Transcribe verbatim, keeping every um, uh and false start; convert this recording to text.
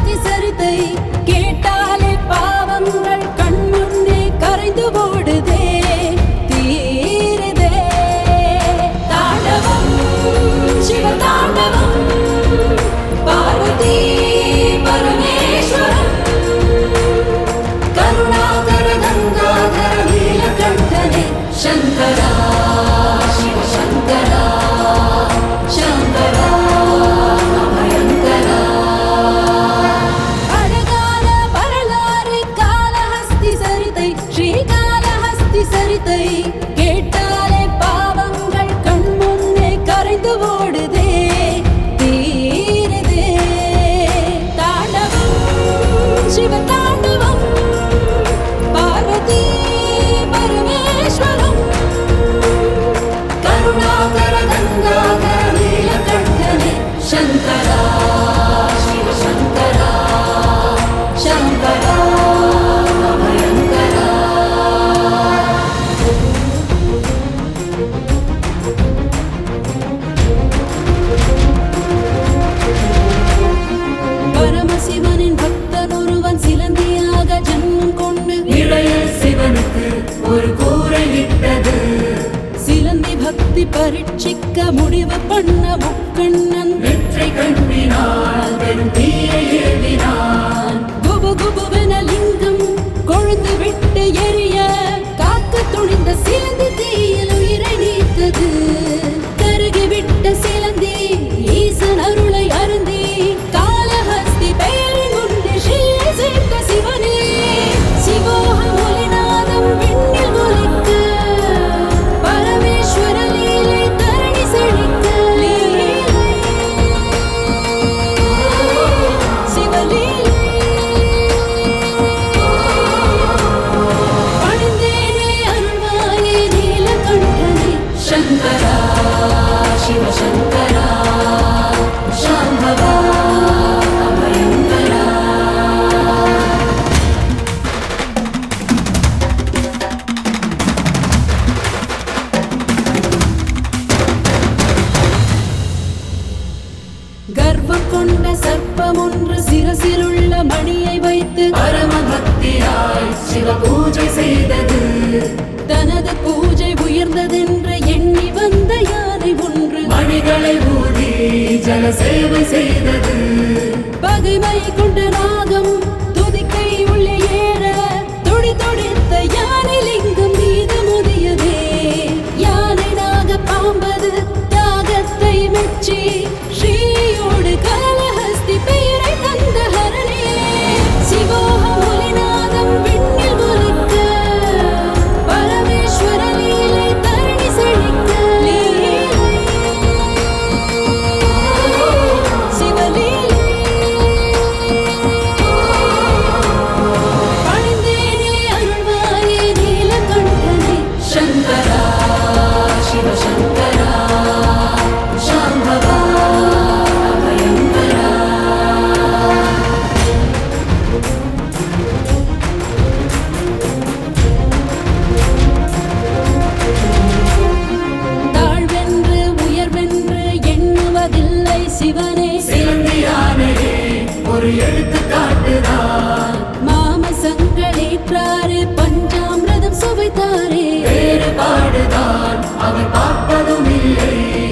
காளஹஸ்தி சரிதை கேட்டாலே பாவங்கள் கண் முன்னே கரைந்து ஓடுதே தீருதே. தாண்டவம் சிவ தாண்டவம் பார்வதி பரமேஸ்வரம் கருணாகர கங்காதர நீலகண்டனே சங்கரா சிவ சங்கரா சங்கரா அபயங்கரா. அழகான வரலாறு காளஹஸ்தி சரிதை ஸ்ரீ காளஹஸ்தி சரிதை கேட்டாலே பாவங்கள் கண் முன்னே கரைந்து ஓடுதே தீருதே. தாண்டவம் சிவ தாண்டவம் பார்வதி பரமேஸ்வரம் கருணாகர கங்காதர நீலகண்டனே சங்கரா சிவ சங்கரா சங்கரா அபயங்கரா. பரமசிவனின் பக்தன் ஒருவன் சிலந்தியாக ஜன்மம் கொண்டு இளையல் சிவனுக்கு ஒரு கூரை இட்டது. சிலந்தி பக்தி பரீட்சிக்க முடிவு பண்ண முக்கண்ணன் வெற்றி கண்ணினால் பெரும் தீயை ஏவினான். குபு குபுவென லிங்கம் கொழுந்து விட்டு எரிய காக்க துணிந்த சிலந்தி தீயில் உயிரை நீத்தது. கருகிவிட்ட சிலந்தி ஈசன் அருளை அருந்தி காளஹஸ்தி பெயரில் உண்டு ஸ்ரீயை சேர்ந்த சிவனே. சிவோக ஒலிநாதம் விண்ணில் ஒலிக்க பரமேஸ்வர லீலை தரணி செழிக்க லீலை சிவலீலை பணிந்தேனே அருள்வாயே நீலகண்டனே சங்கரா சிவ சங்கரா சாம்பவா அபயங்கரா. கர்வம் கொண்ட சர்ப்பம் ஒன்று சிரசிலுள்ள மணியை வைத்து பரம பக்தியாய் சிவ பூஜை செய்தது. தனது பூஜை உயர்ந்ததென்று எண்ணி வந்த யானை ஒன்று மணிகளை ஊதி ஜல சேவை செய்தது. பகைமை கொண்ட நாகம் துதிக்கை உள்ளே ஏற துடி துடித்த யானை லிங்கம் மீது முதியதே. யானை நாக பாம்பது தியாகத்தை மெச்சி ஸ்ரீயோடு காளஹஸ்தி பெயரை தந்த ஹரணே. சிவோக ஒலிநாதம் விண்ணில் ஒலிக்க பரமேஸ்வர லீலை தரணி செழிக்க லீலை சிவலீலை பணிந்தேனே அருள்வாயே நீலகண்டனே சங்கரா சிவ சங்கரா சாம்பவா அபயங்கரா. தாழ்வென்று உயர்வென்று எண்ணுவதில்லை சிவனே. சிலந்தியானையே ஒரு எடுத்துக்காட்டுதான். மாமசங்களேற்றாரு பஞ்சாமிரதம் சுவைத்தாரே. வேறுபாடுதான் அவர் பார்ப்பதும் இல்லை.